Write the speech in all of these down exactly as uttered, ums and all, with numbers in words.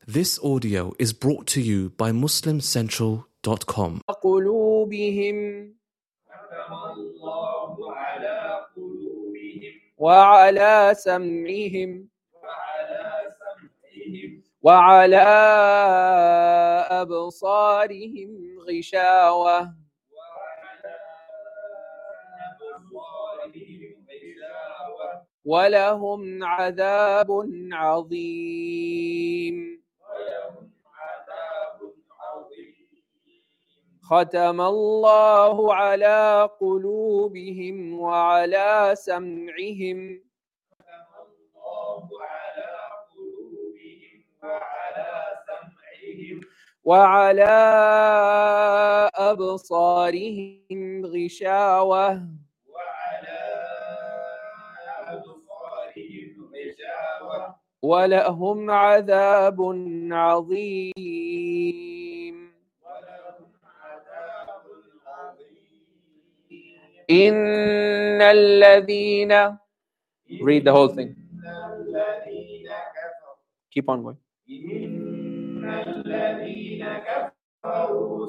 This audio is brought to you by muslim central dot com. قلوبهم وعلى سمعهم وعلى أبصارهم غشاوة ولهم عذاب عظيم ختم الله على قلوبهم وعلى سمعهم وعلى أبصارهم غشاوة ولهم عذاب عظيم إن الذين read the whole thing keep on going إن الذين كفروا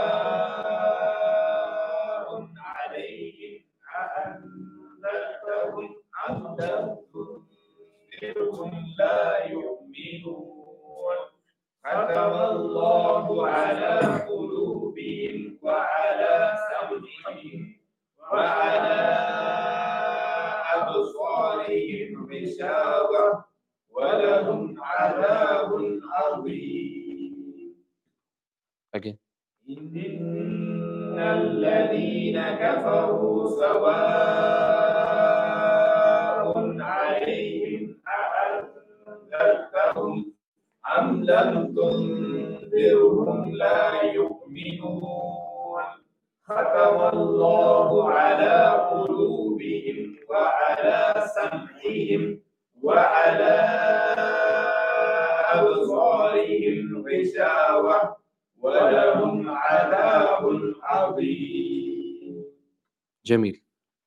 سواء عليهم أأنذرتهم أم لم تنذرهم لا يؤمنون ختم الله على قلوبهم وعلى سمعهم وعلى أبصارهم غشاوة ولهم عذاب عظيم. Again. إن الذين كفروا سواء عليهم أأنذرتهم أم لم تنذرهم لا يؤمنون ختم الله على قلوبهم وعلى سمعهم وعلى أبصارهم غشاوة ولهم عذاب عظيم. جميل.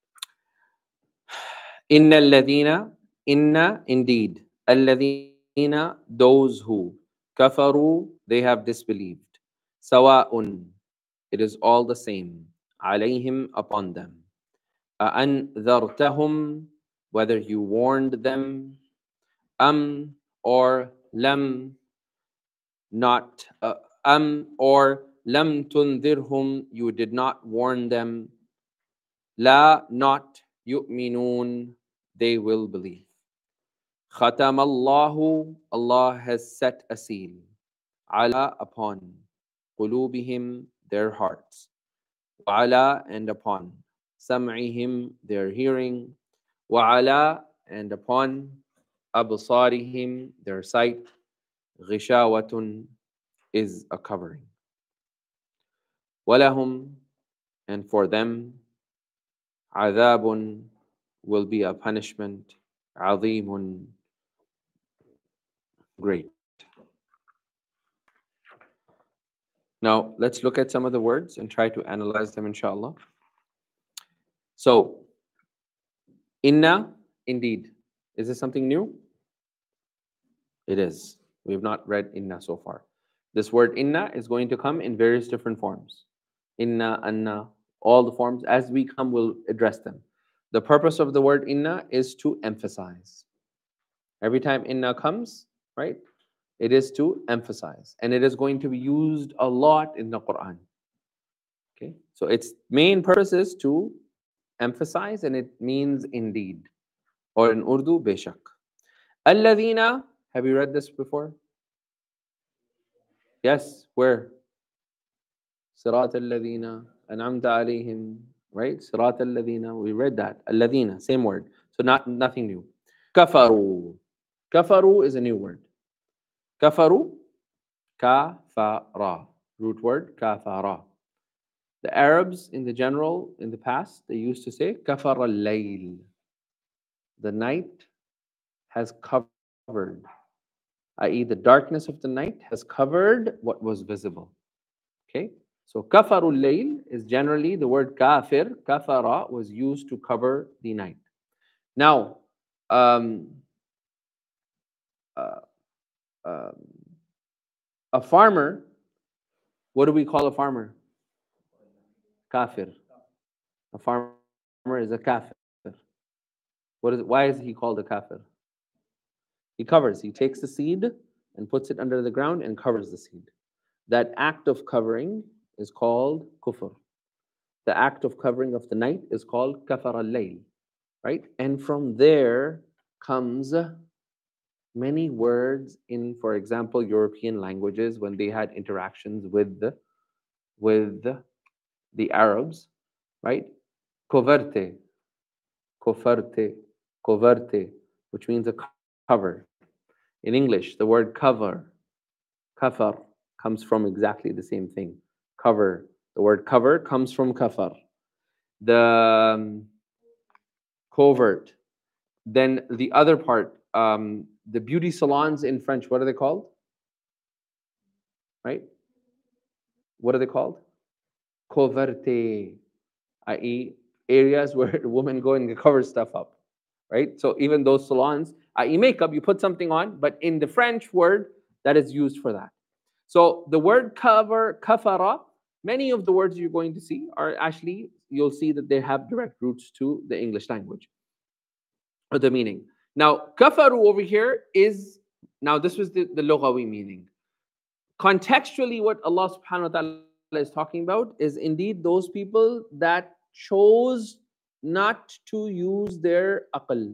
إن الذين إن indeed الذين those who كفروا they have disbelieved سواء it is all the same عليهم upon them أأنذرتهم whether you warned them أم or لم not uh, أم or لم تنذرهم you did not warn them لا not يؤمنون they will believe ختم الله Allah has set a seal على upon قلوبهم their hearts وعلى and upon سمعهم their hearing وعلى and upon أبصارهم their sight غشاوة is a covering ولهم and for them عذاب will be a punishment عظيم great. Now let's look at some of the words and try to analyze them inshallah. So inna indeed, is this something new? It is. We have not read inna so far. This word inna is going to come in various different forms. Inna, anna, all the forms. As we come, we'll address them. The purpose of the word inna is to emphasize. Every time inna comes, right, it is to emphasize. And it is going to be used a lot in the Quran. Okay, so its main purpose is to emphasize, and it means indeed. Or in Urdu, beshak. Alladhina, have you read this before? Yes, where? Sirat alladhina an'amta alayhim, right? Sirat alladhina, we read that. Alladhina, same word. So not nothing new. Kafaru. Kafaru is a new word. Kafaru, kafara. Root word, kafara. The Arabs in the general, in the past, they used to say kafara al-layl. The night has covered, that is the darkness of the night has covered what was visible. Okay? So kafarul layl is generally the word kafir, kafara was used to cover the night. Now, um, uh, um, A farmer, what do we call a farmer? Kafir. A farmer is a kafir. What is, why is he called a kafir? He covers. He takes the seed and puts it under the ground and covers the seed. That act of covering is called kufr. The act of covering of the night is called kafar al-layl, right? And from there comes many words in, for example, European languages when they had interactions with the, with the Arabs, right? Coverte, coferte, coverte, which means a cover. In English, the word cover, kafar, comes from exactly the same thing. Cover. The word cover comes from kafar. The um, covert. Then the other part, um, the beauty salons in French, what are they called? Right? What are they called? Coverte, that is areas where women go and cover stuff up. Right? So even those salons, that is makeup, you put something on, but in the French word, that is used for that. So the word cover, kafara, many of the words you're going to see are actually, you'll see that they have direct roots to the English language, or the meaning. Now, kafaru over here is, now this was the, the lughawi meaning. Contextually, what Allah subhanahu wa ta'ala is talking about is indeed those people that chose not to use their aql.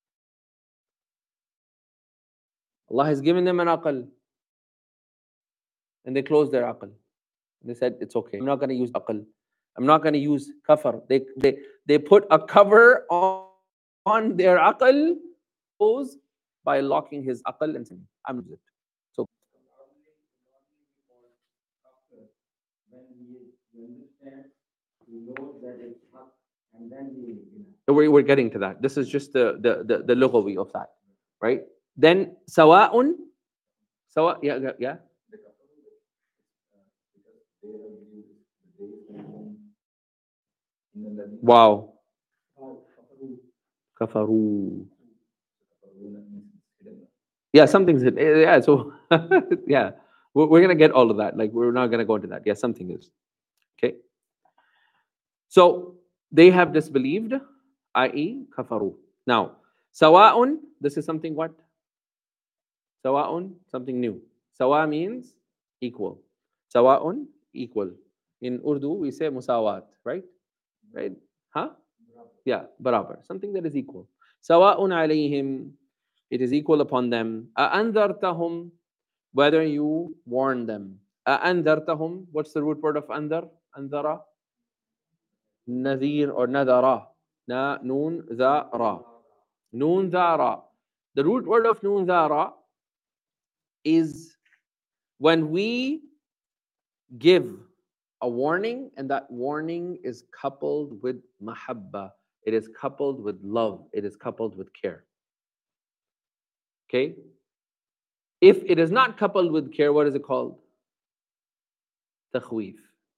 Allah has given them an aql, and they closed their aql. They said, it's okay, I'm not going to use aql. I'm not going to use kafar. They, they, they put a cover on, on their aql by locking his aql and saying, I'm it. So, we're, we're getting to that. This is just the, the, the, the lughawi of that, right? Then, sawa'un, sawa, yeah, yeah, yeah. Wow. Kafaru. Yeah, something's it. Yeah, so yeah, we're, we're gonna get all of that. Like, we're not gonna go into that. Yeah, something is. Okay. So they have disbelieved, that is, kafaru. Now, sawa'un, this is something what? Sawa'un, something new. Sawa means equal. Sawa'un, equal. In Urdu, we say musawat, right? Right? Huh? Yeah, barabar. Something that is equal. Sawa'un alayhim, it is equal upon them. A'andartahum, whether you warn them. A'andartahum, what's the root word of andar? Andara? Nadir or nadara. Na, noon, za, ra. Noon, za, ra. The root word of noon, za, ra is when we give a warning, and that warning is coupled with mahabba. It is coupled with love. It is coupled with care. Okay? If it is not coupled with care, what is it called? Takhweef.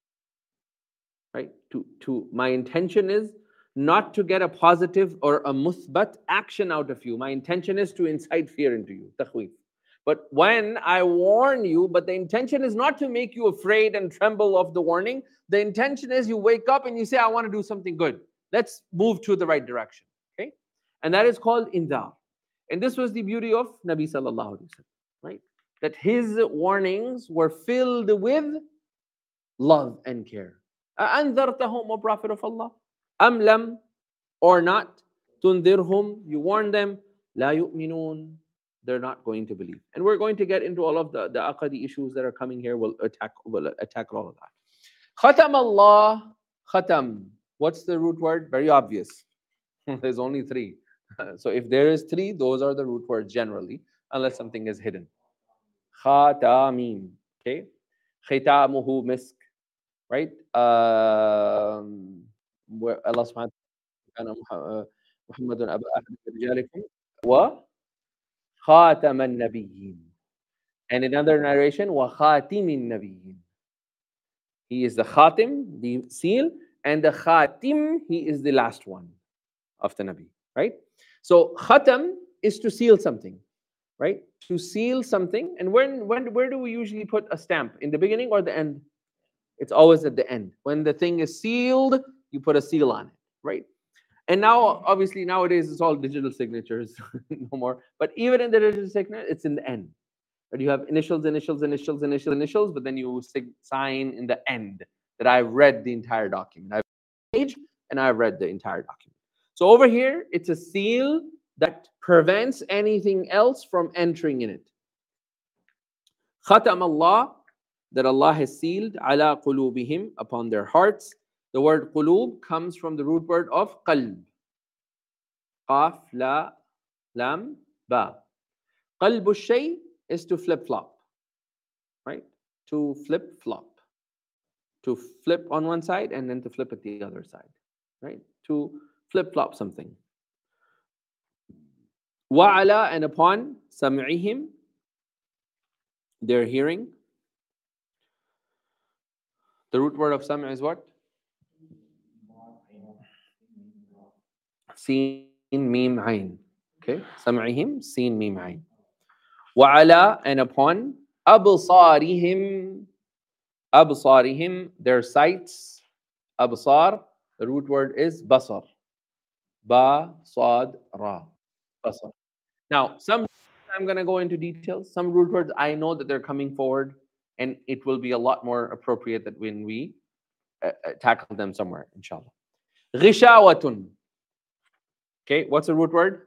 Right? To, to, my intention is not to get a positive or a musbat action out of you. My intention is to incite fear into you. Takhweef. But when I warn you, but the intention is not to make you afraid and tremble of the warning. The intention is you wake up and you say, I want to do something good. Let's move to the right direction. Okay? And that is called indar. And this was the beauty of Nabi sallallahu alaihi wasallam, right? That his warnings were filled with love and care. أَأَنذَرْتَهُمْ, O Prophet of Allah? أَمْ لَمْ, or not? تُنذِرْهُمْ, you warn them. لَا يُؤْمِنُونَ, they're not going to believe. And we're going to get into all of the, the aqadi issues that are coming here. We'll attack, we'll attack all of that. Khatam Allah, khatam. What's the root word? Very obvious. There's only three. So if there is three, those are the root words generally, unless something is hidden. Khatamim. Okay? Khitamuhu misk. Right? Um, where Allah subhanahu wa ta'ala, Muhammadun aba ahad rijalikum wa khataman nabiyyin. And another narration, wa khatimin nabiyyin. He is the khatim, the seal, and the khatim, he is the last one of the Nabi. Right? So khatam is to seal something. right? To seal something. And when, when, where do we usually put a stamp? In the beginning or the end? It's always at the end. When the thing is sealed, you put a seal on it, right? And now, obviously, nowadays it's all digital signatures, no more. But even in the digital signature, it's in the end. But you have initials, initials, initials, initials, initials, but then you sig- sign in the end that I've read the entire document. I've page and I've read the entire document. So over here, it's a seal that prevents anything else from entering in it. Khatam Allah, that Allah has sealed, ala qulubihim, upon their hearts. The word qulub comes from the root word of qalb. Qaf, la, lam, ba. Qalb al-shay is to flip-flop, right? To flip-flop. To flip on one side and then to flip at the other side, right? To flip-flop something. Wa'ala, and upon sam'ihim, their hearing. The root word of sam' is what? Seen, mim, ayn. Okay? Sam'ihim, seen, mim, ayn. Wa'ala, and upon absarihim. Absarihim, their sights. Absar, the root word is basar. Ba, sad, ra. Basar. Now, some I'm going to go into details. Some root words, I know that they're coming forward, and it will be a lot more appropriate that when we uh, uh, tackle them somewhere, inshallah. Ghishawatun. Okay, what's the root word?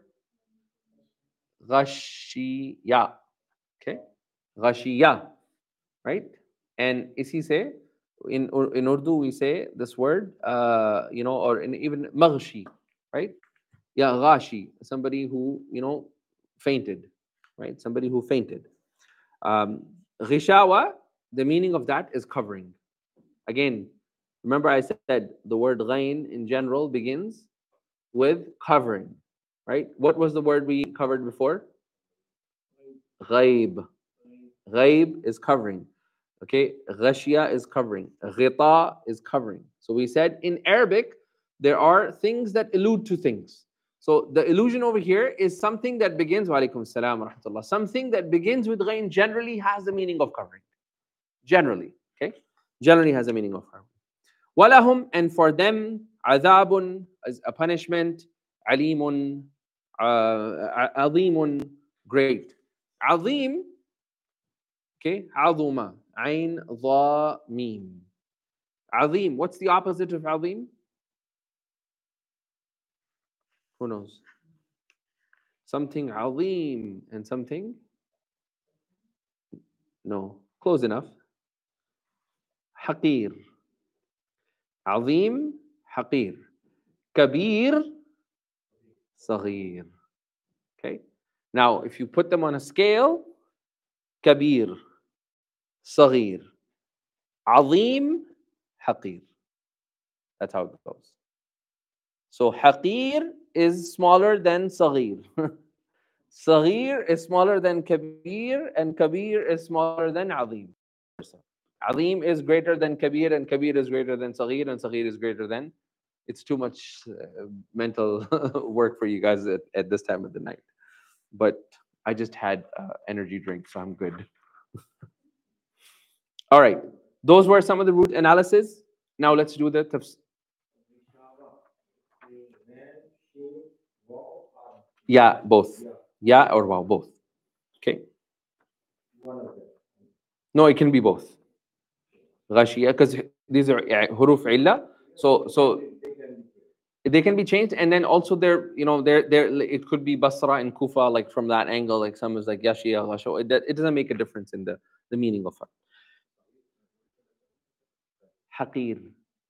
Ghashiya. Okay, Ghashiya. Right? And isi say, in, in Urdu, we say this word, uh, you know, or in even maghshi, right? Yeah, ghashi, somebody who, you know, fainted, right? Somebody who fainted. Um, Ghishawa, the meaning of that is covering. Again, remember I said the word ghain in general begins with covering, right? What was the word we covered before? Ghaib. Ghaib is covering. Okay, ghashia is covering. Ghita is covering. So we said in Arabic, there are things that allude to things. So the illusion over here is something that begins, wa alaikum salam wa rahmatullah, something that begins with ghain generally has the meaning of covering. Generally, okay? Generally has a meaning of covering. Walahum, and for them, adhabun, as a punishment, alimun, uh, azimun, great. Azim, okay, azuma, ain, dha, mim. Azim, what's the opposite of azim? Who knows? Something azim and something? No. Close enough. Haqir. Azim, haqir. Kabir, saghir. Okay? Now, if you put them on a scale, kabir, saghir, azim, haqir. That's how it goes. So, haqir is smaller than saghir. Saghir is smaller than kabir, and kabir is smaller than azim. Azim is greater than kabir, and kabir is greater than saghir, and saghir is greater than. It's too much uh, mental work for you guys at, at this time of the night. But I just had uh, energy drink, so I'm good. All right. Those were some of the root analysis. Now let's do the tafsir. Yeah, both. Yeah or wow, both. Okay. No, it can be both. Ghashiyah, because these are huruf illa. So, so they can be changed, and then also they're, you know, they're, they're, it could be Basra and Kufa, like from that angle, like some is like Yashiyah, Ghashaw. It, it doesn't make a difference in the, the meaning of it. Haqir.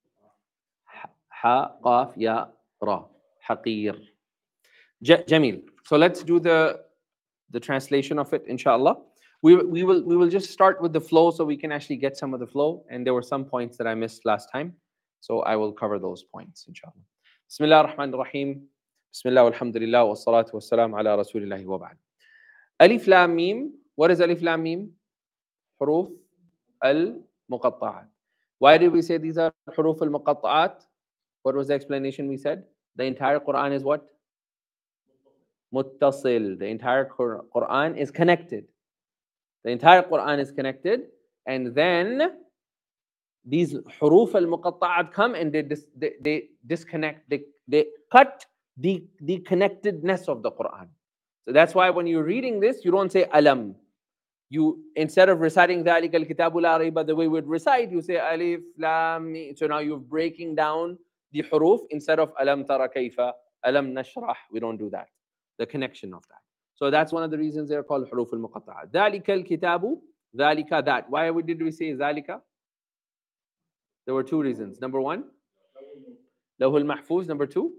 Ha, qaf, ya, ra. Haqir. Jamil. So let's do the the translation of it, inshallah. We we will we will just start with the flow so we can actually get some of the flow. And there were some points that I missed last time, so I will cover those points, inshallah. Bismillah ar-Rahman ar-Rahim. Bismillah walhamdulillah wa salatu wa salam ala rasulillahi wa ba'd. Alif lam mim. What is alif lam mim? Huruf al-muqatta'at. Why did we say these are huruf al-muqatta'at? What was the explanation we said? The entire Quran is what? muttasil. The entire Quran is connected. The entire Quran is connected. And then these huruf al-muqatta'at come and they, dis, they, they disconnect, they, they cut the, the connectedness of the Quran. So that's why when you're reading this, you don't say alam. You, instead of reciting ذَلِكَ الْكِتَابُ لَا رَيْبَ the way we'd recite, you say alif, lam, mim. So now you're breaking down the huruf instead of alam tara kayfa, alam nashrah. We don't do that. The connection of that. So that's one of the reasons they're called huruf al-muqatta'at. ذَلِكَ الْكِتَابُ ذَلِكَ that. Why did we say ذَلِكَ? There were two reasons. Number one, Lawhul Mahfuz. Number two,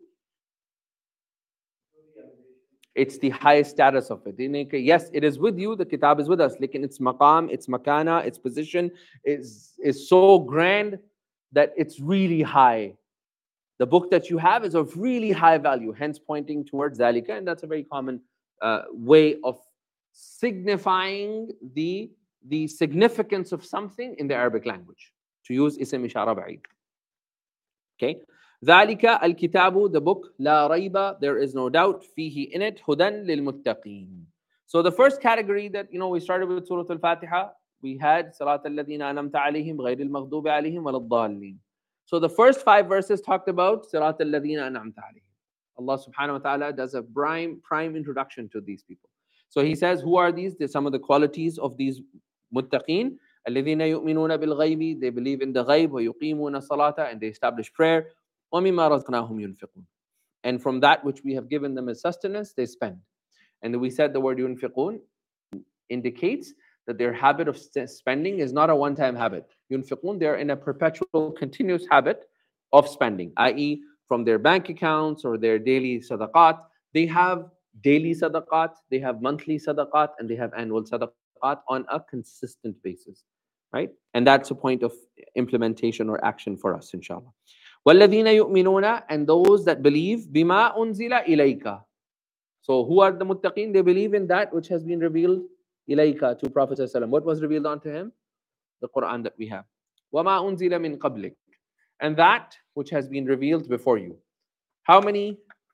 it's the highest status of it. Yes, it is with you, the kitab is with us. Like its maqam, its makana, its position is, is so grand that it's really high. The book that you have is of really high value, hence pointing towards dhalika. And that's a very common uh, way of signifying the, the significance of something in the Arabic language. To use ism ishara ba'id. Okay. ذَلِكَ الْكِتَابُ the book, لَا رَيْبَ there is no doubt, فِيهِ in it, هُدًى لِلْمُتَّقِينَ. So the first category that, you know, we started with Surah Al-Fatiha, we had صِرَاطَ الَّذِينَ أَنْعَمْتَ عَلَيْهِمْ غَيْرِ الْمَغْضُوبِ عَلَيْهِمْ وَلَا الضَّالِّينَ. So the first five verses talked about صِرَاطَ الَّذِينَ أَنْعَمْتَ عَلَيْهِمْ. Allah subhanahu wa ta'ala does a prime, prime introduction to these people. So He says, who are these? There's some of the qualities of these muttaqeen. الَّذِينَ يُؤْمِنُونَ بِالْغَيْبِ they believe in the ghaib, وَيُقِيمُونَ الصَّلَاةَ and they establish prayer. وَمِمَّا رَزْقْنَاهُمْ يُنْفِقُونَ and from that which we have given them as sustenance, they spend. And we said the word يُنْفِقُون indicates that their habit of spending is not a one-time habit. يُنْفِقُون, they're in a perpetual, continuous habit of spending, that is from their bank accounts or their daily sadaqat. They have daily sadaqat, they have monthly sadaqat, and they have annual sadaqat on a consistent basis. Right? And that's a point of implementation or action for us, inshallah. وَالَّذِينَ يُؤْمِنُونَ and those that believe بِمَا أُنزِلَ إِلَيْكَ. So who are the muttaqeen? They believe in that which has been revealed إِلَيْكَ to Prophet ﷺ. What was revealed unto him? The Quran that we have. وَمَا أُنزِلَ مِن قَبْلِكَ and that which has been revealed before you. How many,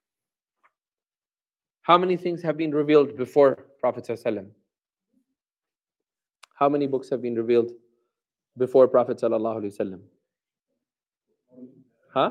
how many things have been revealed before Prophet ﷺ? How many books have been revealed before Prophet ﷺ? Huh?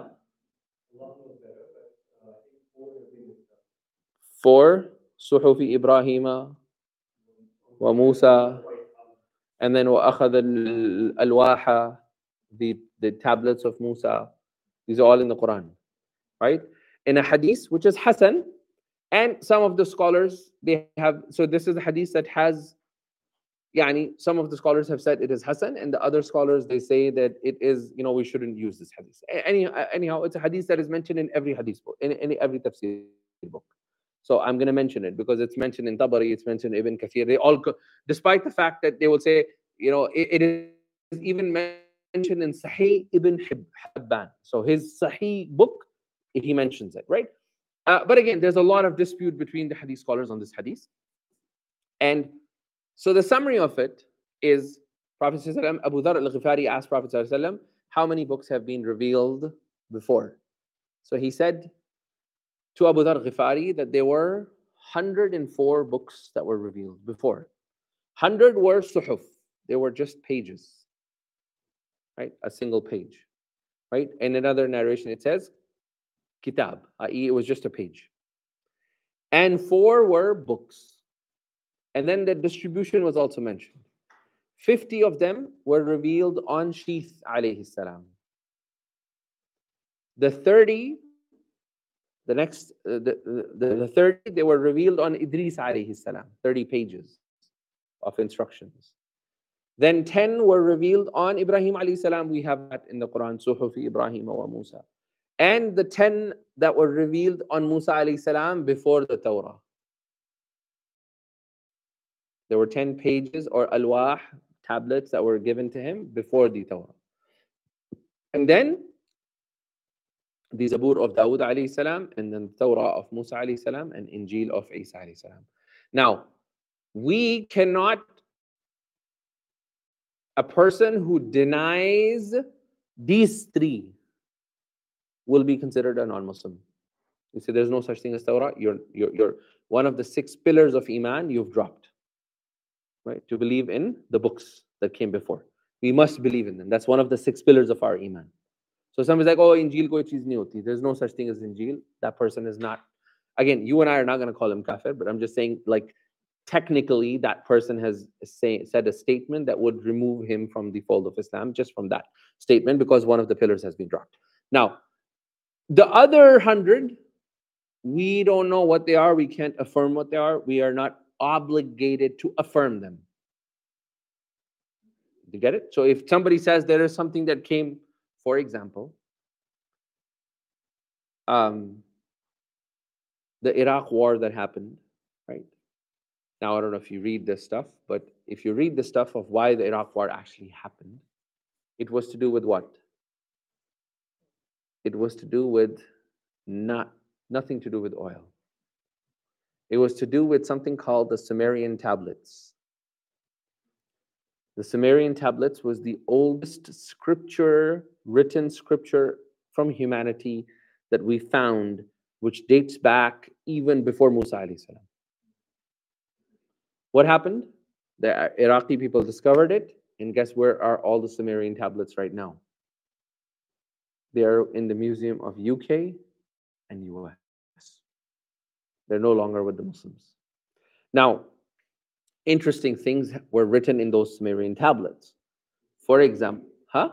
Four, Suhufi Ibrahima wa Musa, and then وَأَخَذَ الْأَلْوَاحَ the, the tablets of Musa. These are all in the Quran, right? In a hadith, which is Hasan, and some of the scholars, they have, so this is a hadith that has, yani, some of the scholars have said it is Hasan, and the other scholars, they say that it is, you know, we shouldn't use this hadith. Any, anyhow, it's a hadith that is mentioned in every hadith book, in, in every tafsir book. So I'm going to mention it because it's mentioned in Tabari, it's mentioned in Ibn Kathir. They all, despite the fact that they will say, you know, it, it is even mentioned in Sahih Ibn Hibban. So his Sahih book, he mentions it, right? Uh, but again, there's a lot of dispute between the hadith scholars on this hadith. And so the summary of it is, Prophet ﷺ, Abu Dharr al-Ghifari asked Prophet ﷺ, how many books have been revealed before? So he said to Abu Dharr al-Ghifari that there were one hundred four books that were revealed before. one hundred were suhuf. They were just pages. Right? A single page. Right? In another narration it says kitab, that is it was just a page. And four were books. And then the distribution was also mentioned. fifty of them were revealed on Shith alayhi salam. The thirty, the next, uh, the, the, the thirty, they were revealed on Idris alayhi salam. thirty pages of instructions. Then ten were revealed on Ibrahim alayhi salam. We have that in the Quran, Suhufi Ibrahim wa Musa. And the ten that were revealed on Musa alayhi salam before the Torah. There were ten pages or alwah, tablets that were given to him before the Torah. And then the Zabur of Dawood alayhi salam, and then Torah of Musa alayhi salam, and Injil of Isa alayhi salam. Now, we cannot, a person who denies these three will be considered a non-Muslim. You say there's no such thing as Torah, you're, you're, you're one of the six pillars of Iman you've dropped. Right? To believe in the books that came before. We must believe in them. That's one of the six pillars of our Iman. So somebody's like, oh, Injil koi cheez nahi hoti. There's no such thing as Injil. That person is not. Again, you and I are not going to call him kafir, but I'm just saying, like, technically, that person has say, said a statement that would remove him from the fold of Islam just from that statement because one of the pillars has been dropped. Now, the other hundred, we don't know what they are. We can't affirm what they are. We are not obligated to affirm them. You get it? So if somebody says there is something that came, for example, um, the Iraq war that happened, right? Now, I don't know if you read this stuff, but if you read the stuff of why the Iraq war actually happened, it was to do with what? It was to do with not nothing to do with oil. It was to do with something called the Sumerian tablets. The Sumerian tablets was the oldest scripture, written scripture from humanity that we found, which dates back even before Musa alayhi salam. What happened? The Iraqi people discovered it, and guess where are all the Sumerian tablets right now? They are in the Museum of U K and U S. They're no longer with the Muslims. Now, interesting things were written in those Sumerian tablets. For example, huh?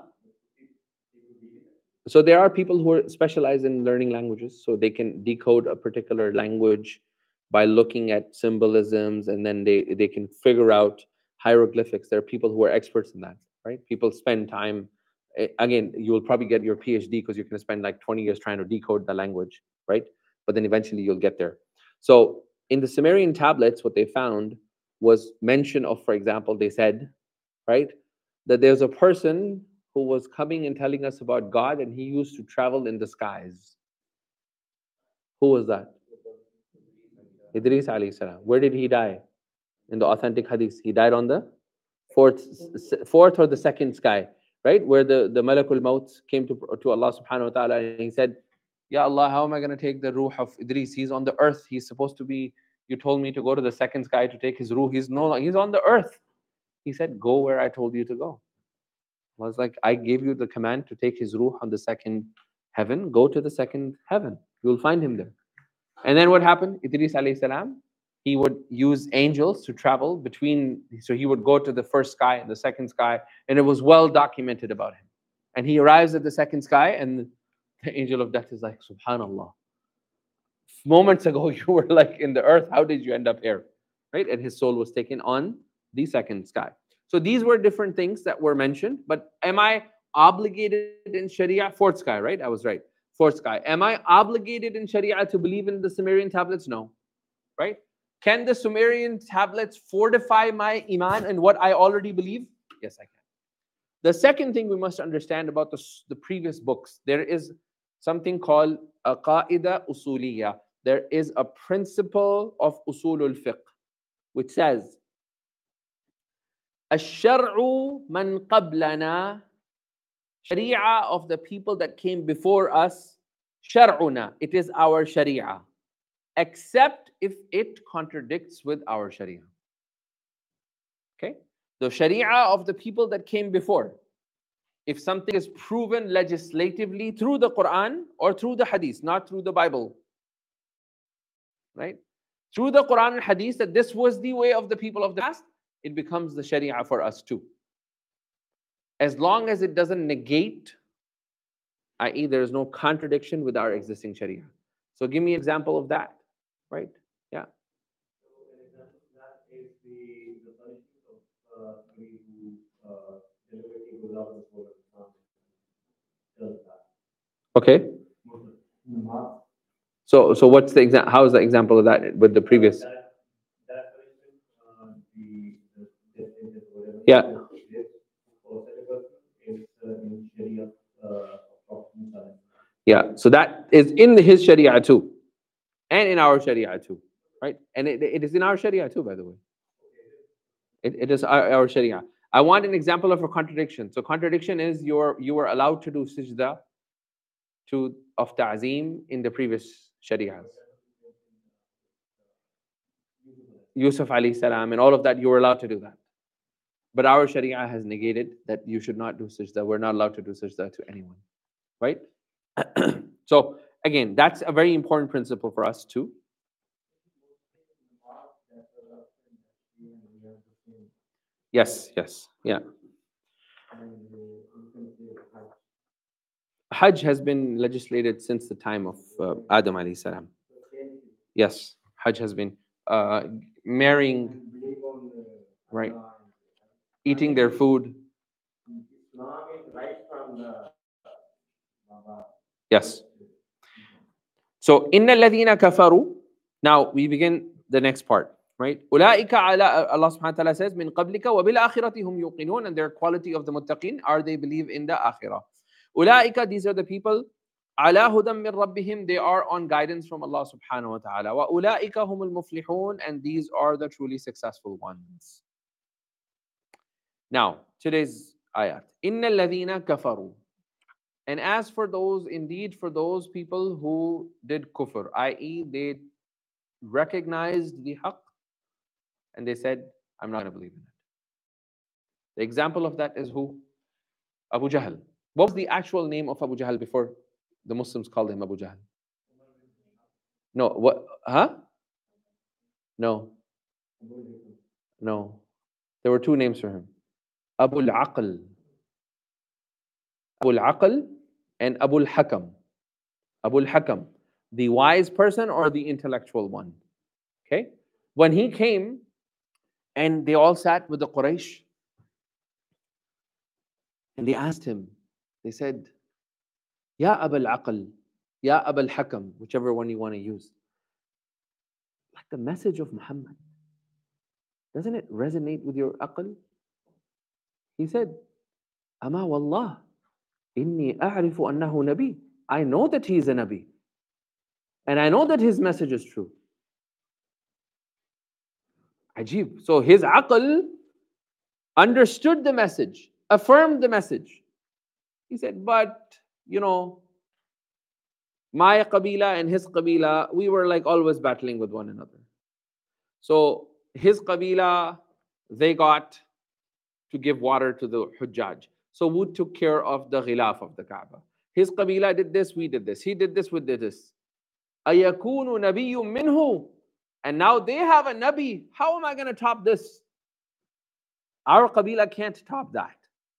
So there are people who are specialized in learning languages, so they can decode a particular language by looking at symbolisms, and then they, they can figure out hieroglyphics. There are people who are experts in that, right? People spend time. Again, you will probably get your PhD because you're going to spend like twenty years trying to decode the language, right? But then eventually you'll get there. So in the Sumerian tablets, what they found was mention of, for example, they said, right, that there's a person who was coming and telling us about God, and he used to travel in the skies. Who was that? Idris alayhi salam. Where did he die? In the authentic hadith, he died on the fourth, fourth or the second sky, right? Where the, the Malakul Maut came to, to Allah subhanahu wa ta'ala, and he said, Ya Allah, how am I going to take the ruh of Idris? He's on the earth. He's supposed to be, you told me to go to the second sky to take his ruh. He's no, he's on the earth. He said, go where I told you to go. I was like, I gave you the command to take his ruh on the second heaven. Go to the second heaven. You'll find him there. And then what happened? Idris alayhi salam, he would use angels to travel between, so he would go to the first sky and the second sky, and it was well documented about him. And he arrives at the second sky, and the angel of death is like, Subhanallah. Moments ago, you were like in the earth. How did you end up here? Right? And his soul was taken on the second sky. So these were different things that were mentioned. But am I obligated in Sharia? Fourth sky, right? I was right. Fourth sky. Am I obligated in Sharia to believe in the Sumerian tablets? No. Right? Can the Sumerian tablets fortify my Iman and what I already believe? Yes, I can. The second thing we must understand about the, the previous books, there is something called a qaida usuliyya. There is a principle of usulul fiqh, which says, Ash-shar'u man qablana, Sharia of the people that came before us, shar'una, it is our Sharia, except if it contradicts with our Sharia. Okay? The Sharia of the people that came before, if something is proven legislatively through the Quran or through the Hadith, not through the Bible, right? Through the Quran and Hadith, that this was the way of the people of the past, it becomes the Sharia for us too. As long as it doesn't negate, that is there is no contradiction with our existing Sharia. So give me an example of that, right? Yeah. Okay. So, so what's the example? How is the example of that with the previous? Yeah. Yeah. So that is in his Sharia too, and in our Sharia too, right? And it, it is in our Sharia too, by the way. It, it is our, our Sharia. I want an example of a contradiction. So contradiction is you're you were allowed to do sajda to of ta'zeem in the previous shari'ahs. Yusuf alayhi salam and all of that, you were allowed to do that. But our sharia has negated that you should not do sajda. We're not allowed to do sajda to anyone. Right? So again, that's a very important principle for us too. Yes, yes, yeah. Hajj has been legislated since the time of uh, Adam alayhi salam. Yes, Hajj has been uh, marrying, right? Eating their food. Yes. So, inna alladhina kafaru. Now we begin the next part, right? Ulaika ala, Allah subhanahu wa ta'ala says, min qablika wa bil akhirati hum yuqinun, and their quality of the muttaqin are they believe in the akhirah. Ulaika, these are the people, ala hudam min rabbihim, they are on guidance from Allah subhanahu wa ta'ala. Wa ulaika humul muflihun, and these are the truly successful ones. Now, today's ayat. Inna alladhina kafaru. And as for those, indeed for those people who did kufr, that is they recognized the haqq and they said, I'm not going to believe in it. The example of that is who? Abu Jahl. What was the actual name of Abu Jahl before the Muslims called him Abu Jahl? No, what? Huh? No. No. There were two names for him. Abu al-Aql. Abu al-Aql and Abu al-Hakam. Abu al-Hakam, the wise person or the intellectual one. Okay? When he came and they all sat with the Quraysh and they asked him, they said, Ya Abu al-Aql, Ya Abu al-Hakam, whichever one you want to use. Like the message of Muhammad, doesn't it resonate with your aql? He said, Ama wallah, inni a'rifu annahu nabi. I know that he is a nabi. And I know that his message is true. Ajib. So his aql understood the message, affirmed the message. He said, but, you know, my qabila and his qabila, we were like always battling with one another. So his qabila, they got to give water to the Hujjaj. So we took care of the ghilaf of the Kaaba. His qabila did this, we did this. He did this, we did this. Ayakunu nabiyyun minhu. And now they have a nabi. How am I going to top this? Our qabila can't top that.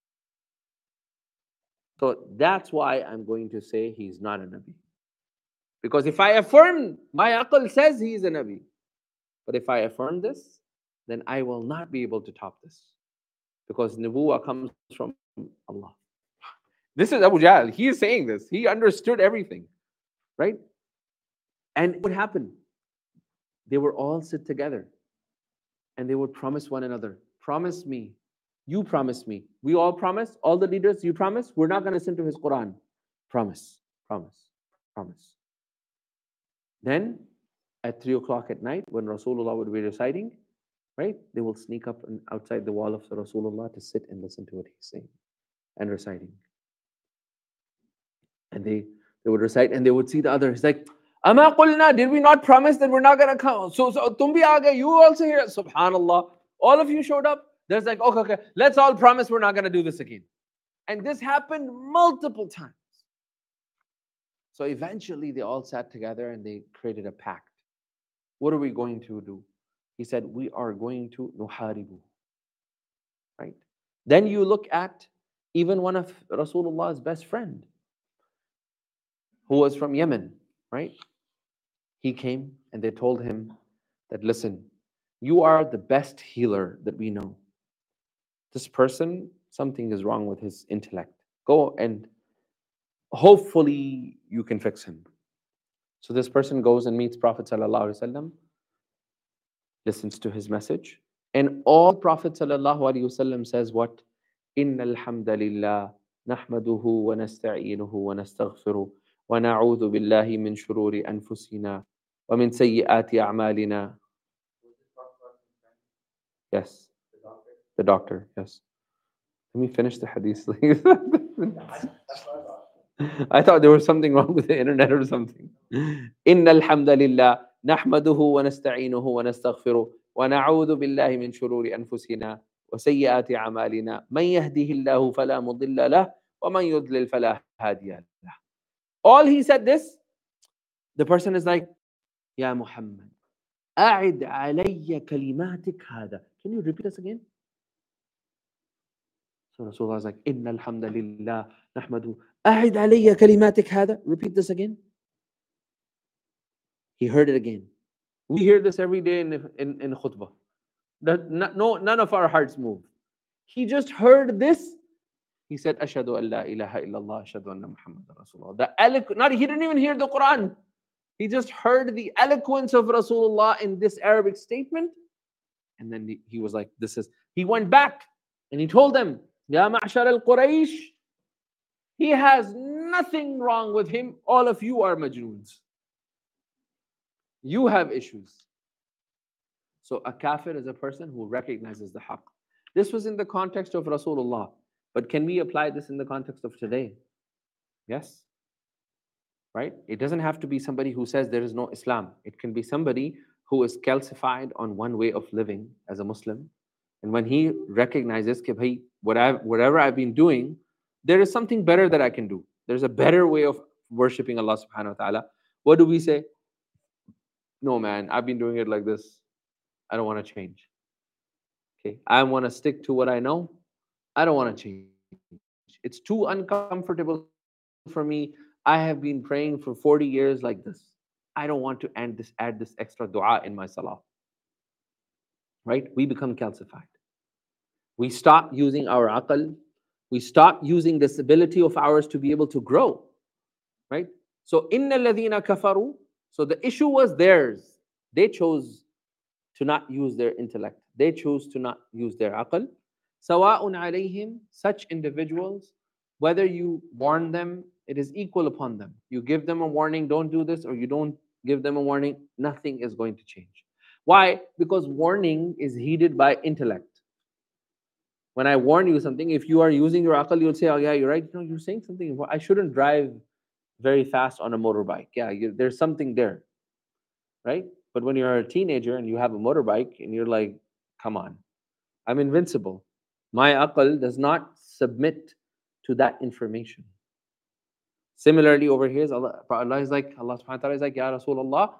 So that's why I'm going to say he's not a nabi. Because if I affirm, my aql says he is a nabi. But if I affirm this, then I will not be able to top this. Because nubuwwah comes from Allah. This is Abu Jahl. He is saying this. He understood everything. Right? And what happened? They would all sit together. And they would promise one another. Promise me. You promise me. We all promise. All the leaders, you promise. We're not going to listen to his Quran. Promise. Promise. Promise. Then, at three o'clock at night, when Rasulullah would be reciting, right, they will sneak up and outside the wall of the Rasulullah to sit and listen to what he's saying and reciting. And they, they would recite and they would see the others like, Ama qulna, did we not promise that we're not going to come? So, so tum bhi aa gaye, you also here. Subhanallah. All of you showed up. There's like, okay, okay, let's all promise we're not going to do this again. And this happened multiple times. So eventually they all sat together and they created a pact. What are we going to do? He said, we are going to nuharibu. Right? Then you look at even one of Rasulullah's best friend, who was from Yemen, right? He came and they told him that, listen, you are the best healer that we know. This person, something is wrong with his intellect. Go and hopefully you can fix him. So this person goes and meets Prophet Sallallahu Alaihi Wasallam, listens to his message, and all Prophet Sallallahu Alaihi Wasallam says what? Innal hamdalillah nahmaduhu wa nasta'inuhu wa nastaghfiruh wa na'udhu billahi min shururi anfusina wa min sayyiati a'malina. Yes. The doctor, yes. Let me finish the hadith. I thought there was something wrong with the internet or something. إن الحمد لله نحمده ونستعينه ونستغفره ونعوذ بالله من شرور أنفسنا وسيئات أعمالنا من يهده الله فلا مضل له ومن يضلل فلا هادي له. All he said this, the person is like, يا محمد أعد علي كلماتك هذا. Can you repeat this again? So Rasulullah is like, إن الحمد لله نحمده أعد علي كلماتك هذا. Repeat this again. He heard it again. We hear this every day in, in, in khutbah. That no, none of our hearts move. He just heard this. He said, Ashhadu an la ilaha illallah, Ashhadu anna Muhammadan Rasulullah. The eloqu- not, he didn't even hear the Quran. He just heard the eloquence of Rasulullah in this Arabic statement. And then he, he was like, this is, he went back and he told them, Ya ma'shar al-Quraysh, he has nothing wrong with him. All of you are majnoons. You have issues. So a kafir is a person who recognizes the haqq. This was in the context of Rasulullah. But can we apply this in the context of today? Yes. Right? It doesn't have to be somebody who says there is no Islam. It can be somebody who is calcified on one way of living as a Muslim. And when he recognizes, bhai, what I've, whatever I've been doing, there is something better that I can do. There's a better way of worshipping Allah subhanahu wa ta'ala. What do we say? No, man, I've been doing it like this. I don't want to change. Okay, I want to stick to what I know. I don't want to change. It's too uncomfortable for me. I have been praying for forty years like this. I don't want to add this, add this extra dua in my salah. Right? We become calcified. We stop using our aql. We stop using this ability of ours to be able to grow. Right? So, inna alladhina kafaru. So the issue was theirs. They chose to not use their intellect. They chose to not use their aql. Sawa'un alayhim, such individuals, whether you warn them, it is equal upon them. You give them a warning, don't do this, or you don't give them a warning, nothing is going to change. Why? Because warning is heeded by intellect. When I warn you something, if you are using your aql, you'll say, oh yeah, you're right. No, you're saying something. I shouldn't drive very fast on a motorbike. Yeah, you, there's something there, right? But when you're a teenager and you have a motorbike and you're like, come on, I'm invincible. My aql does not submit to that information. Similarly, over here, is Allah, Allah is like, Allah subhanahu wa ta'ala is like, Ya Rasulullah,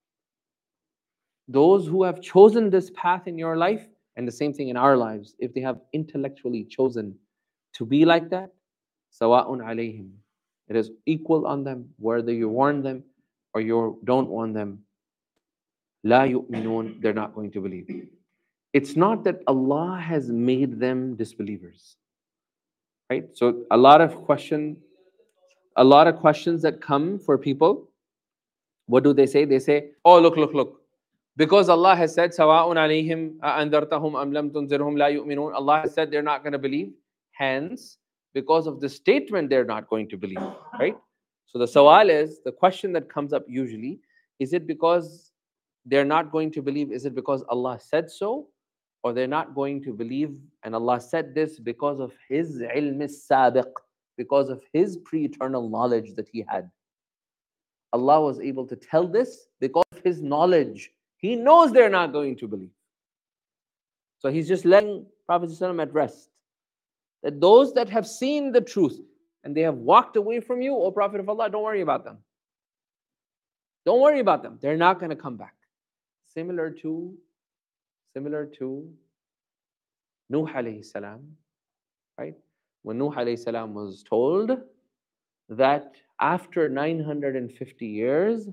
those who have chosen this path in your life, and the same thing in our lives, if they have intellectually chosen to be like that, sawa'un alayhim, it is equal on them, whether you warn them or you don't warn them. La yu'minun, they're not going to believe. It's not that Allah has made them disbelievers. Right? So a lot of question, a lot of questions that come for people, what do they say? They say, oh, look, look, look. Because Allah has said, Sawa'un alayhim a'andartahum am lam tunzirhum la yu'minun. Allah has said they're not going to believe. Hence, because of the statement, they're not going to believe. Right? So the sawal is, the question that comes up usually, is it because they're not going to believe? Is it because Allah said so? Or they're not going to believe, and Allah said this because of His ilm as-sabiq, because of His pre-eternal knowledge that He had. Allah was able to tell this because of His knowledge. He knows they're not going to believe. So He's just letting Prophet ﷺ at rest. That those that have seen the truth and they have walked away from you, O Prophet of Allah, don't worry about them. Don't worry about them. They're not going to come back. Similar to Similar to Nuh alayhi salam, right? When Nuh alayhi salam was told that after nine hundred fifty years,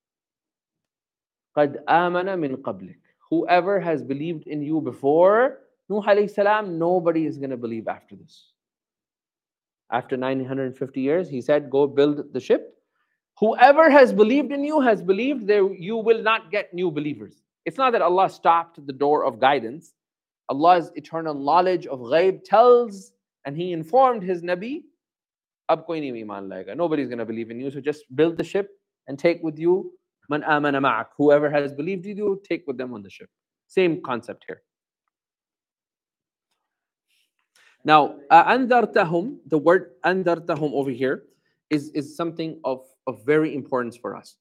قَدْ آمَنَ مِنْ قَبْلِكَ, whoever has believed in you before Nuh alayhi salam, nobody is going to believe after this. After nine hundred fifty years, he said, go build the ship. Whoever has believed in you has believed, there you will not get new believers. It's not that Allah stopped the door of guidance. Allah's eternal knowledge of ghaib tells, and He informed His Nabi, ab koi nahi iman layega. Nobody's going to believe in you, so just build the ship and take with you man amana ma'ak. Whoever has believed in you, take with them on the ship. Same concept here. Now, andartahum, the word andartahum over here is, is something of, of very importance for us.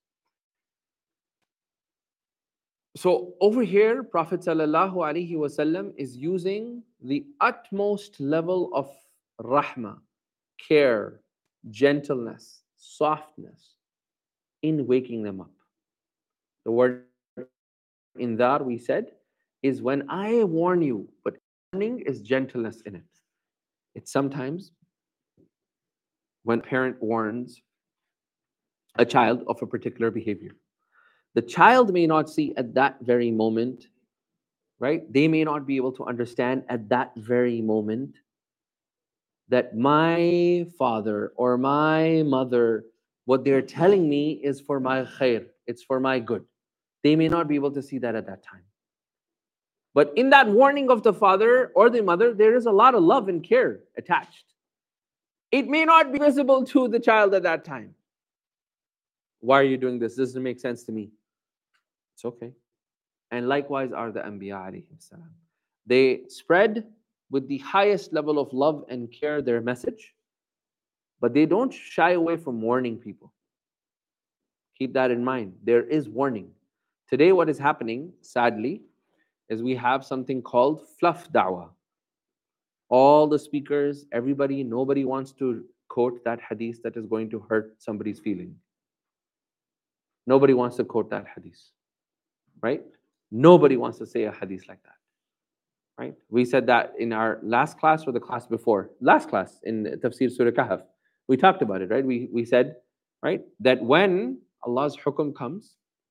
So over here, Prophet sallallahu alaihi wasallam is using the utmost level of rahmah, care, gentleness, softness in waking them up. The word indar, we said, is when I warn you, but warning is gentleness in it. It's sometimes when a parent warns a child of a particular behavior. The child may not see at that very moment, right? They may not be able to understand at that very moment that my father or my mother, what they're telling me is for my khair, it's for my good. They may not be able to see that at that time. But in that warning of the father or the mother, there is a lot of love and care attached. It may not be visible to the child at that time. Why are you doing this? This doesn't make sense to me. It's okay. And likewise are the Anbiya alayhim salam. They spread with the highest level of love and care their message, but they don't shy away from warning people. Keep that in mind. There is warning. Today what is happening, sadly, is we have something called fluff da'wah. All the speakers, everybody, nobody wants to quote that hadith that is going to hurt somebody's feeling. Nobody wants to quote that hadith, right? Nobody wants to say a hadith like that, right? We said that in our last class or the class before, last class in Tafsir Surah Kahf. We talked about it, right? We, we said, right, that when Allah's hukum comes,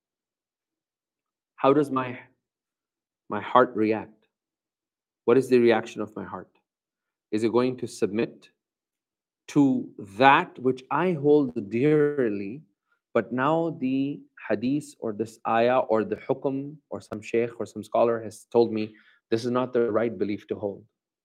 how does my, my heart react? What is the reaction of my heart? Is it going to submit to that which I hold dearly, but now the hadith or this ayah or the hukum or some sheikh or some scholar has told me this is not the right belief to hold?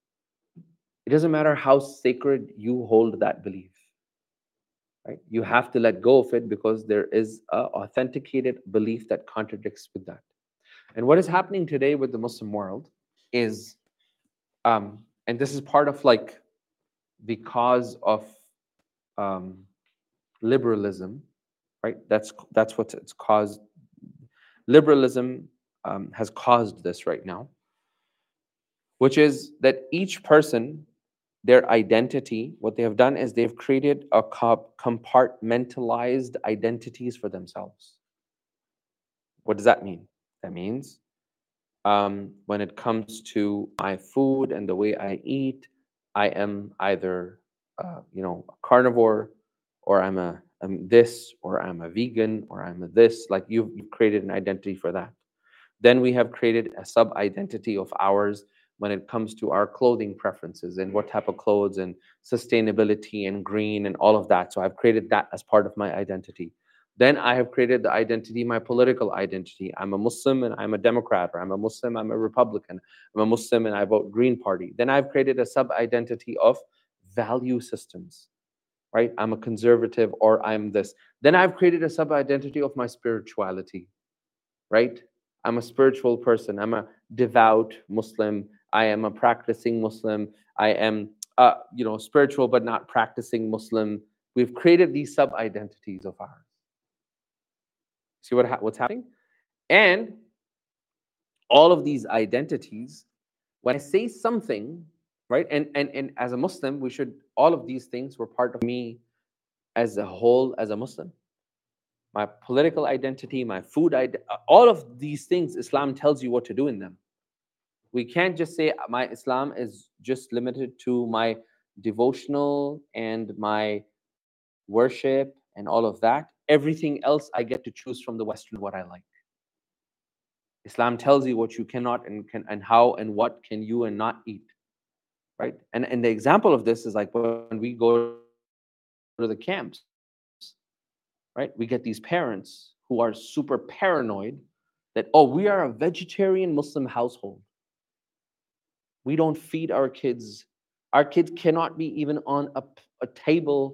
It doesn't matter how sacred you hold that belief, right? You have to let go of it because there is an authenticated belief that contradicts with that. And what is happening today with the Muslim world is, um, and this is part of like the cause of um, liberalism, right? That's that's what it's caused. Liberalism um, has caused this right now, which is that each person, their identity, what they have done is they've created a compartmentalized identities for themselves. What does that mean? That means um, when it comes to my food and the way I eat, I am either uh, you know, a carnivore, or I'm a I'm this, or I'm a vegan, or I'm a this. Like you've, you've created an identity for that. Then we have created a sub-identity of ours when it comes to our clothing preferences and what type of clothes and sustainability and green and all of that. So I've created that as part of my identity. Then I have created the identity, my political identity. I'm a Muslim and I'm a Democrat, or I'm a Muslim, I'm a Republican. I'm a Muslim and I vote Green Party. Then I've created a sub-identity of value systems, right? I'm a conservative or I'm this. Then I've created a sub-identity of my spirituality, right? I'm a spiritual person. I'm a devout Muslim. I am a practicing Muslim. I am, uh, you know, spiritual but not practicing Muslim. We've created these sub-identities of ours. See what ha what's happening? And all of these identities, when I say something, right? And, and, and as a Muslim, we should, all of these things were part of me as a whole, as a Muslim. My political identity, my food, all of these things, Islam tells you what to do in them. We can't just say my Islam is just limited to my devotional and my worship and all of that. Everything else I get to choose from the Western what I like. Islam tells you what you cannot and can and how and what can you and not eat. Right? And, and the example of this is like when we go to the camps, right? We get these parents who are super paranoid that, oh, we are a vegetarian Muslim household. We don't feed our kids. Our kids cannot be even on a, a table.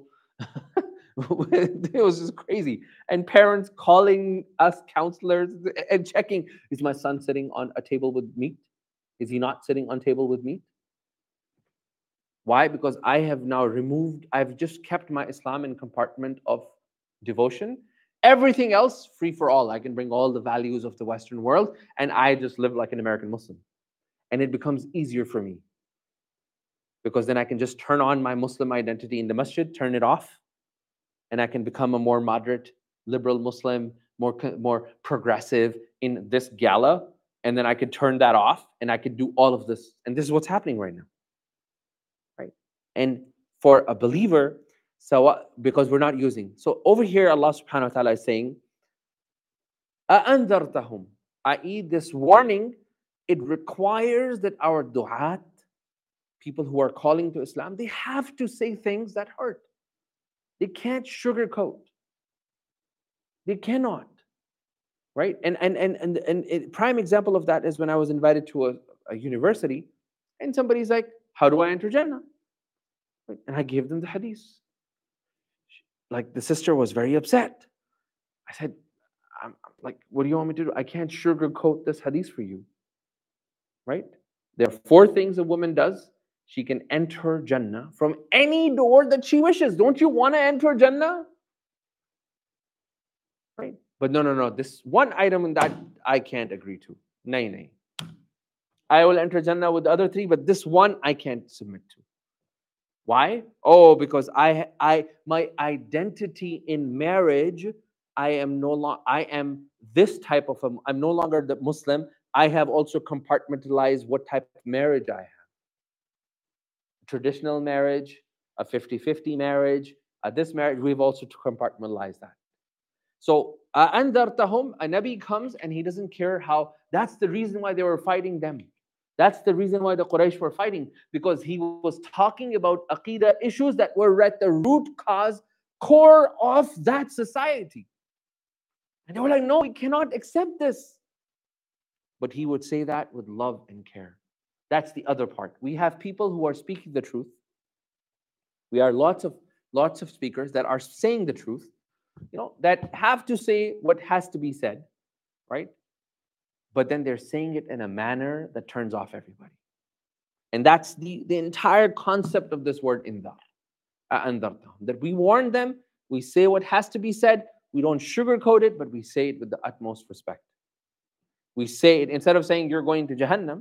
It was just crazy. And parents calling us counselors and checking, is my son sitting on a table with meat? Is he not sitting on table with meat? Why? Because I have now removed, I've just kept my Islam in compartment of devotion. Everything else, free for all. I can bring all the values of the Western world, and I just live like an American Muslim. And it becomes easier for me. Because then I can just turn on my Muslim identity in the masjid, turn it off, and I can become a more moderate, liberal Muslim, more, more progressive in this gala, and then I could turn that off, and I could do all of this. And this is what's happening right now. Right? And for a believer, so because we're not using. So over here, Allah subhanahu wa ta'ala is saying, أَأَنذَرْتَهُمْ, that is this warning, it requires that our du'at, people who are calling to Islam, they have to say things that hurt. They can't sugarcoat. They cannot. Right? And and and and, and a prime example of that is when I was invited to a, a university, and somebody's like, how do I enter Jannah? And I gave them the hadith. Like, the sister was very upset. I said, I'm like, what do you want me to do? I can't sugarcoat this hadith for you. Right? There are four things a woman does. She can enter Jannah from any door that she wishes. Don't you want to enter Jannah? Right? But no, no, no. This one item in that I can't agree to. Nay, nay. I will enter Jannah with the other three, but this one I can't submit to. Why? Oh, because I, I, my identity in marriage, I am no longer, I am this type of a, I'm no longer the Muslim. I have also compartmentalized what type of marriage I have. Traditional marriage, a fifty-fifty marriage, a this marriage, we've also compartmentalized that. So, أَأَنذَرْتَهُمْ, a Nabi comes and he doesn't care how, that's the reason why they were fighting them. That's the reason why the Quraysh were fighting, because he was talking about Aqidah issues that were at the root cause, core of that society. And they were like, no, we cannot accept this. But he would say that with love and care. That's the other part. We have people who are speaking the truth. We are lots of lots of speakers that are saying the truth, you know, that have to say what has to be said, right? But then they're saying it in a manner that turns off everybody. And that's the, the entire concept of this word indar. That we warn them, we say what has to be said, we don't sugarcoat it, but we say it with the utmost respect. We say it, instead of saying you're going to Jahannam,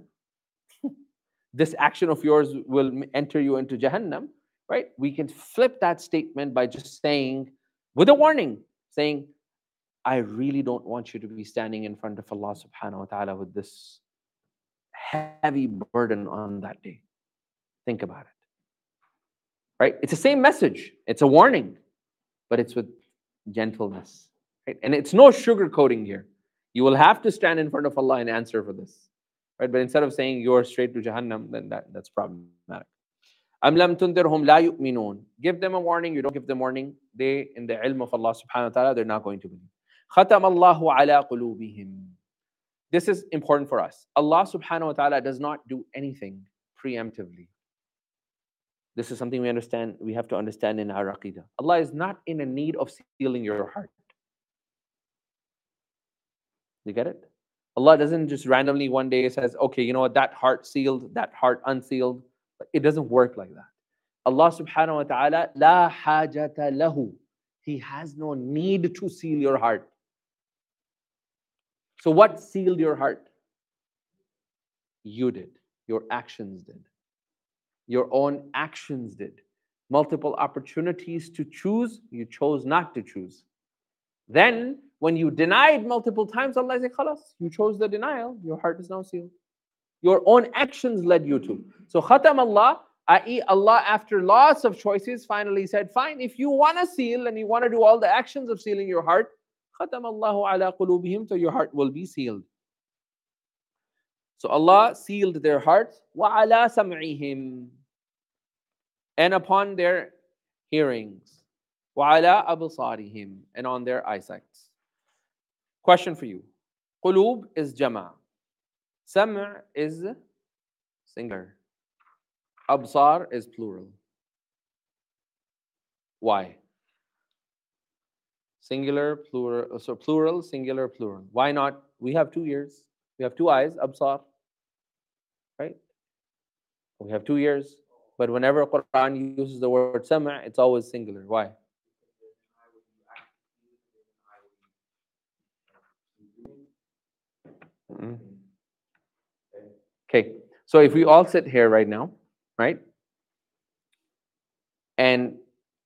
this action of yours will enter you into Jahannam, right? We can flip that statement by just saying, with a warning, saying, I really don't want you to be standing in front of Allah subhanahu wa ta'ala with this heavy burden on that day. Think about it. Right? It's the same message. It's a warning, but it's with gentleness. Right? And it's no sugarcoating here. You will have to stand in front of Allah and answer for this. Right? But instead of saying you're straight to Jahannam, then that, that's problematic. أَمْ لَمْ تُنْذِرْهُمْ لَا يُؤْمِنُونَ. Give them a warning, you don't give them warning. They, in the ilm of Allah subhanahu wa ta'ala, they're not going to believe. خَتَمَ اللَّهُ عَلَىٰ قُلُوبِهِمْ. This is important for us. Allah subhanahu wa ta'ala does not do anything preemptively. This is something we understand, we have to understand in our Aqidah. Allah is not in a need of sealing your heart. You get it? Allah doesn't just randomly one day says, okay, you know what, that heart sealed, that heart unsealed. It doesn't work like that. Allah subhanahu wa ta'ala, la hajata lahu. He has no need to seal your heart. So what sealed your heart? You did. Your actions did. Your own actions did. Multiple opportunities to choose, you chose not to choose. Then, when you denied multiple times, Allah said, khalas, you chose the denial, your heart is now sealed. Your own actions led you to. So, khatam Allah, that is, Allah, after lots of choices, finally said, fine, if you want to seal and you want to do all the actions of sealing your heart, khatam Allahu ala qulubihim, so your heart will be sealed. So Allah sealed their hearts, wa ala sam'ihim, and upon their hearings, wa ala absarihim, and on their eyesights. Question for you. Qulub is jama'. Sam' is singular. Absar is plural. Why? Singular, plural, so plural, singular, plural. Why not? We have two ears. We have two eyes, absar. Right? We have two ears. But whenever Quran uses the word sama', it's always singular. Why? Mm. Okay, so if we all sit here right now, right, and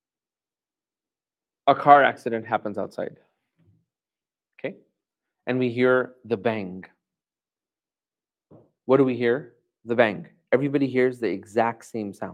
a car accident happens outside, okay, and we hear the bang. What do we hear? The bang. Everybody hears the exact same sound.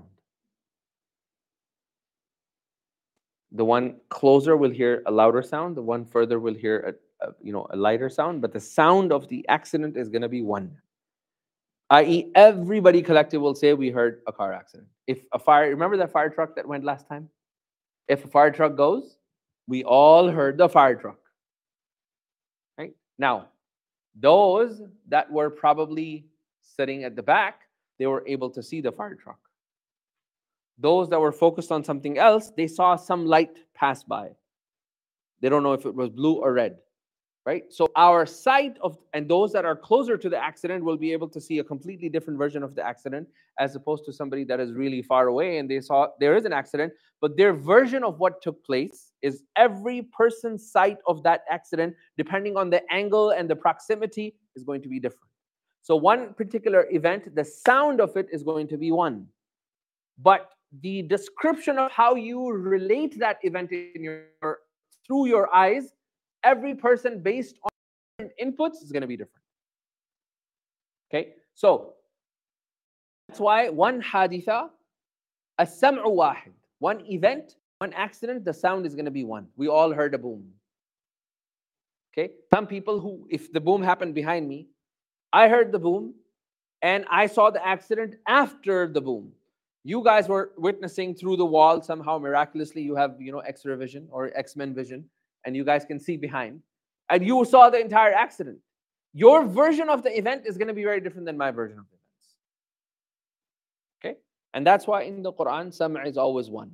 The one closer will hear a louder sound. The one further will hear a, a you know a lighter sound. But the sound of the accident is going to be one. that is, everybody collective will say we heard a car accident. If a fire, remember that fire truck that went last time? If a fire truck goes, we all heard the fire truck. Right now, those that were probably sitting at the back, they were able to see the fire truck. Those that were focused on something else, they saw some light pass by. They don't know if it was blue or red, right? So our sight of, and those that are closer to the accident will be able to see a completely different version of the accident, as opposed to somebody that is really far away and they saw there is an accident, but their version of what took place is every person's sight of that accident, depending on the angle and the proximity, is going to be different. So one particular event, the sound of it is going to be one. But the description of how you relate that event in your through your eyes, every person based on inputs is going to be different. Okay, so that's why one haditha, as-sam'u wahid, one event, one accident, the sound is going to be one. We all heard a boom. Okay, some people who, if the boom happened behind me, I heard the boom and I saw the accident after the boom. You guys were witnessing through the wall somehow, miraculously, you have, you know, X-ray vision or X-Men vision, and you guys can see behind. And you saw the entire accident. Your version of the event is going to be very different than my version of the events. Okay? And that's why in the Quran, Sam' is always one.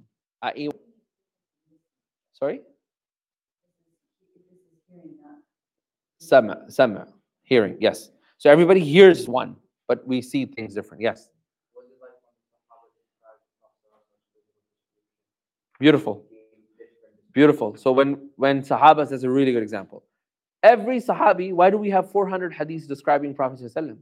Sorry? Sam', Sam', hearing, yes. So everybody hears one, but we see things different. Yes? Beautiful. Beautiful. So when, when Sahabas, that's a really good example. Every Sahabi, why do we have four hundred hadiths describing Prophet ﷺ?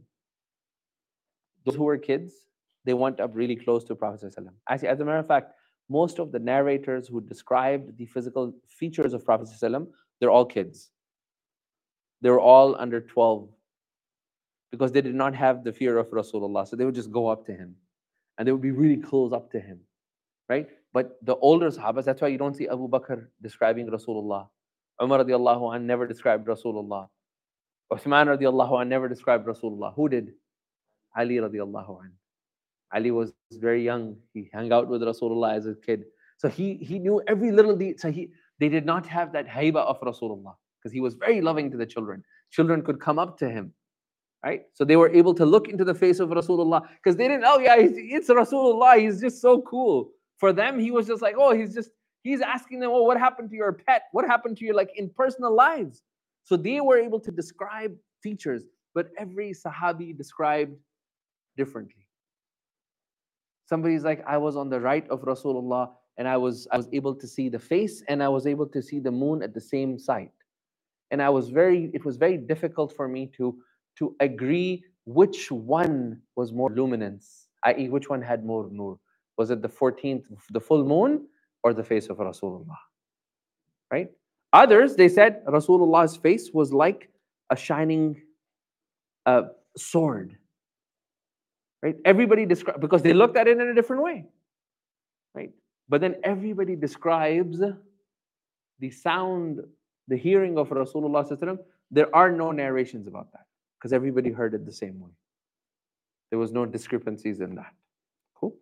Those who were kids, they went up really close to Prophet ﷺ. Actually, as a matter of fact, most of the narrators who described the physical features of Prophet ﷺ, they're all kids. They were all under twelve because they did not have the fear of Rasulullah. So they would just go up to him and they would be really close up to him. Right? But the older Sahabas, that's why you don't see Abu Bakr describing Rasulullah. Umar radiallahu anh never described Rasulullah. Uthman radiallahu anh never described Rasulullah. Who did? Ali radiallahu anh. Ali was very young. He hung out with Rasulullah as a kid. So he, he knew every little detail. So he, they did not have that haiba of Rasulullah because he was very loving to the children. Children could come up to him. Right? So they were able to look into the face of Rasulullah because they didn't, oh yeah, it's Rasulullah. He's just so cool. For them, he was just like, oh, he's just, he's asking them, oh, what happened to your pet? What happened to your, like, in personal lives? So they were able to describe features, but every Sahabi described differently. Somebody's like, I was on the right of Rasulullah and I was, I was able to see the face and I was able to see the moon at the same site. And I was very, it was very difficult for me to, to agree which one was more luminance, that is which one had more nur. Was it the fourteenth, the full moon, or the face of Rasulullah? Right? Others, they said Rasulullah's face was like a shining uh, sword. Right? Everybody described, because they looked at it in a different way. Right? But then everybody describes the sound, the hearing of Rasulullah. There are no narrations about that because everybody heard it the same way. There was no discrepancies in that. Cool?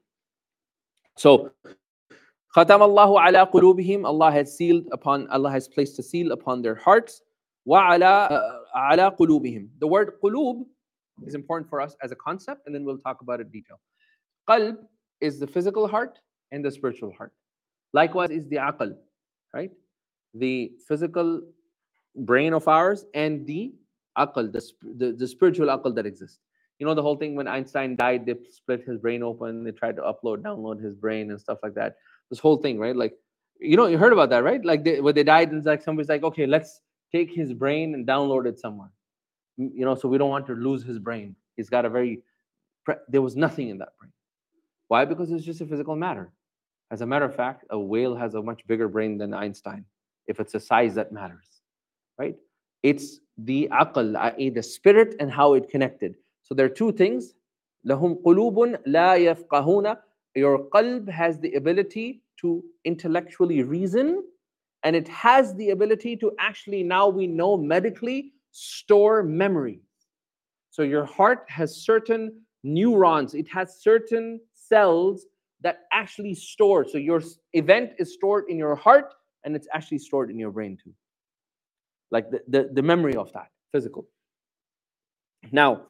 So, Khatam Allahu ala qulubihim, Allah has sealed upon, Allah has placed a seal upon their hearts. Wa ala, ala qulubihim. The word qulub is important for us as a concept, and then we'll talk about it in detail. Qalb is the physical heart and the spiritual heart. Likewise is the aql, right? The physical brain of ours and the aql, the, the, the spiritual aql that exists. You know the whole thing when Einstein died, they split his brain open, they tried to upload, download his brain and stuff like that. This whole thing, right? Like, you know, you heard about that, right? Like they, when they died, and it's like somebody's like, okay, let's take his brain and download it somewhere. You know, so we don't want to lose his brain. He's got a very, there was nothing in that brain. Why? Because it's just a physical matter. As a matter of fact, a whale has a much bigger brain than Einstein, if it's a size that matters, right? It's the aql, that is the spirit and how it connected. So there are two things. لَهُمْ قُلُوبٌ لَا يَفْقَهُونَ. Your qalb has the ability to intellectually reason, and it has the ability to actually, now we know medically, store memory. So your heart has certain neurons, it has certain cells that actually store. So your event is stored in your heart, and it's actually stored in your brain too. Like the, the, the memory of that, physical. Now,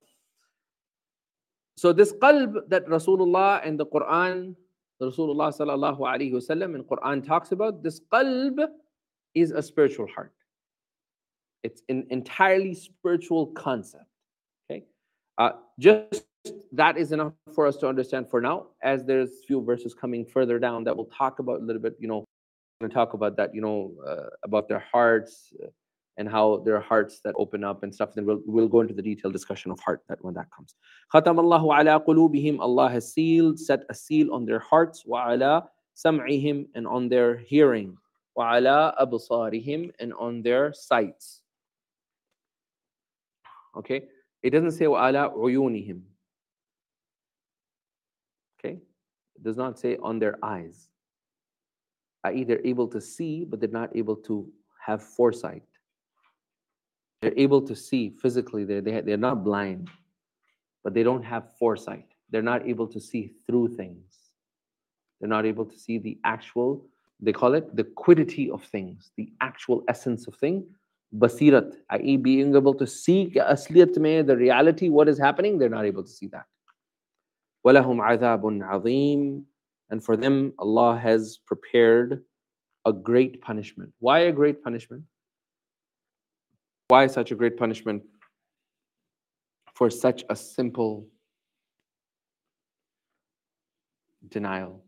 so this qalb that Rasulullah and the Quran, Rasulullah sallallahu alaihi wasallam in Quran talks about, this qalb is a spiritual heart. It's an entirely spiritual concept. Okay, uh, just that is enough for us to understand for now. As there's few verses coming further down that will talk about a little bit, you know, going to talk about that, you know, uh, about their hearts uh, and how there are hearts that open up and stuff. Then we'll we'll go into the detailed discussion of heart that when that comes. Khatam Allahu ala qulubihim. Allah has sealed, set a seal on their hearts. Wa ala sam'ihim, and on their hearing. Wa ala absarihim, and on their sights. Okay, it doesn't say wa ala uyunihim. Okay, it does not say on their eyes. Are either able to see, but they're not able to have foresight. They're able to see physically, they're, they, they're not blind, but they don't have foresight. They're not able to see through things. They're not able to see the actual, they call it the quiddity of things, the actual essence of thing. Basirat, that is being able to see asliyat mein, the reality, what is happening, they're not able to see that. وَلَهُمْ عَذَابٌ عَظِيمٌ. And for them, Allah has prepared a great punishment. Why a great punishment? Why such a great punishment for such a simple denial?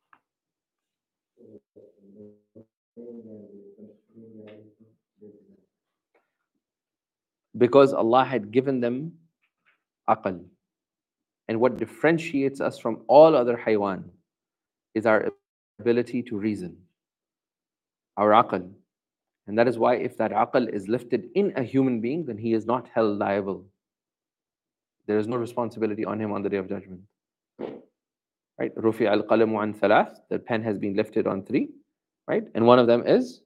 Because Allah had given them aql. And what differentiates us from all other haywan is our ability to reason, our aql. And that is why if that aql is lifted in a human being, then he is not held liable. There is no responsibility on him on the Day of Judgment. Right? Rufi al-qalamu an thalath, the pen has been lifted on three. Right? And one of them is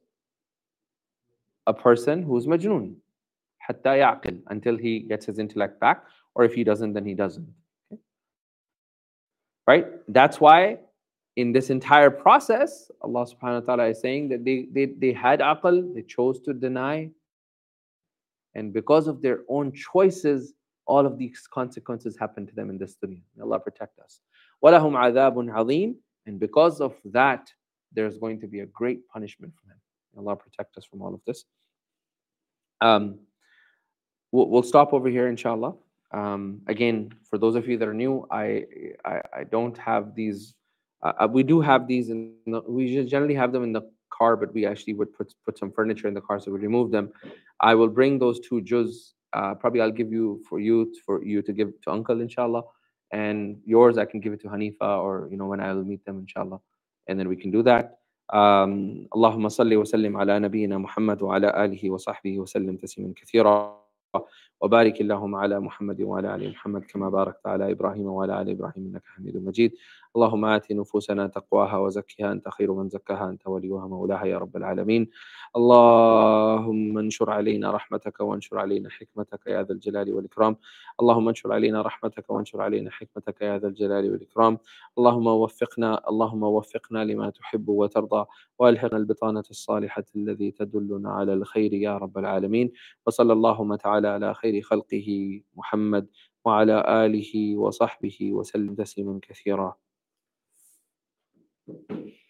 a person who is majnoon, hatta ya'qil, until he gets his intellect back, or if he doesn't, then he doesn't. Okay? Right? That's why in this entire process, Allah subhanahu wa ta'ala is saying that they, they, they had aql, they chose to deny. And because of their own choices, all of these consequences happen to them in this dunya. May Allah protect us. وَلَهُمْ عَذَابٌ عَظِيمٌ. And because of that, there's going to be a great punishment for them. May Allah protect us from all of this. Um, we'll, we'll stop over here, inshallah. Um, again, for those of you that are new, I, I, I don't have these. Uh, we do have these in the, we generally have them in the car, but we actually would put put some furniture in the car, so we remove them. I will bring those two juz. Uh, probably I'll give you for you for you to give to uncle, inshallah, and yours I can give it to Hanifa, or you know when I will meet them, inshallah, and then we can do that. Um, Allahumma salli wa sallim ala nabiyyina Muhammad wa ala alihi wa sahbihi wa sallim tasliman kathira. وبارك اللهم على محمد وعلى آل محمد كما باركت على إبراهيم وعلى آل إبراهيم إنك حميد مجيد. اللهم آت نفوسنا تقواها وزكها أنت خير من زكاها أنت وليها مولاها يا رب العالمين. اللهم انشر علينا رحمتك وانشر علينا حكمتك يا ذا الجلال والإكرام. اللهم انشر علينا رحمتك وانشر علينا حكمتك يا ذا الجلال والإكرام. اللهم وفقنا اللهم وفقنا لما تحب وترضى، والحقنا البطانة الصالحة الذي تدلنا على الخير يا رب العالمين. وصلى اللهم تعالى على خير خلقه محمد وعلى آله وصحبه وسلم تسليما كثيرا.